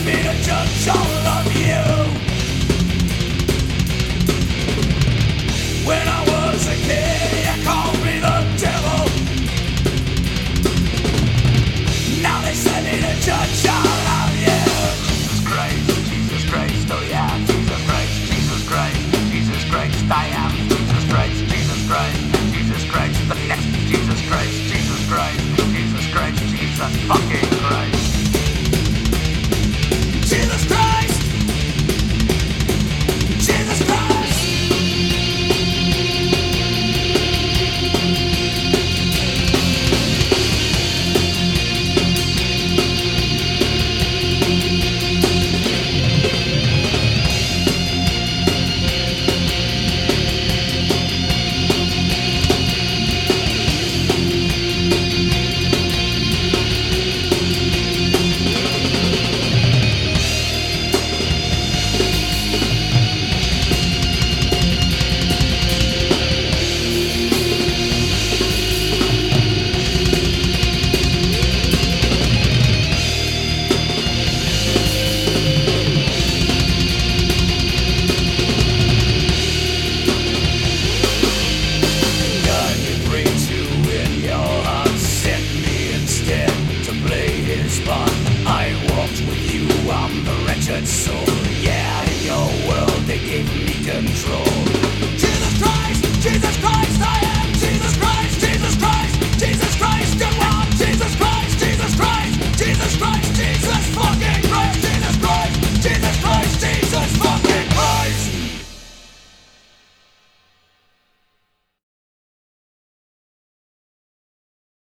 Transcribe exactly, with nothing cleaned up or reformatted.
sent me to judge all of you. When I was a kid, you called me the devil. Now they send me to judge all of you. Jesus Christ, Jesus Christ, oh yeah, Jesus Christ, Jesus Christ, Jesus Christ, I am Jesus Christ, Jesus Christ, Jesus Christ, the next Jesus Christ, Jesus Christ, Jesus Christ, Jesus fucking Christ. Jesus Christ! Jesus Christ! I walked with you, I'm the wretched soul. Yeah, in your world they gave me control.